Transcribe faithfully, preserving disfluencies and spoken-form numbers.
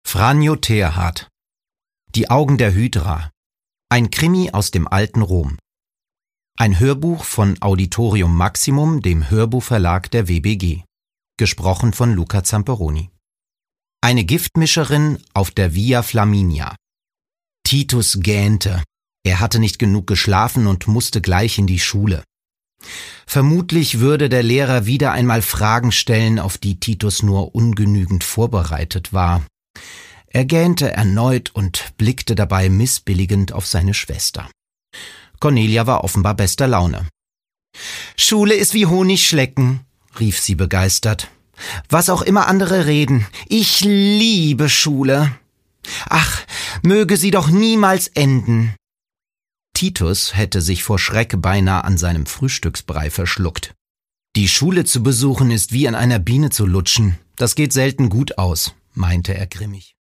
Franjo Teerhardt. Die Augen der Hydra. Ein Krimi aus dem alten Rom. Ein Hörbuch von Auditorium Maximum, dem Hörbuchverlag der W B G. Gesprochen von Luca Zamperoni. Eine Giftmischerin auf der Via Flaminia. Titus gähnte. Er hatte nicht genug geschlafen und musste gleich in die Schule. Vermutlich würde der Lehrer wieder einmal Fragen stellen, auf die Titus nur ungenügend vorbereitet war. Er gähnte erneut und blickte dabei missbilligend auf seine Schwester. Cornelia war offenbar bester Laune. »Schule ist wie Honigschlecken«, rief sie begeistert. »Was auch immer andere reden, ich liebe Schule. Ach, möge sie doch niemals enden.« Titus hätte sich vor Schreck beinahe an seinem Frühstücksbrei verschluckt. »Die Schule zu besuchen ist wie an einer Biene zu lutschen. Das geht selten gut aus«, meinte er grimmig.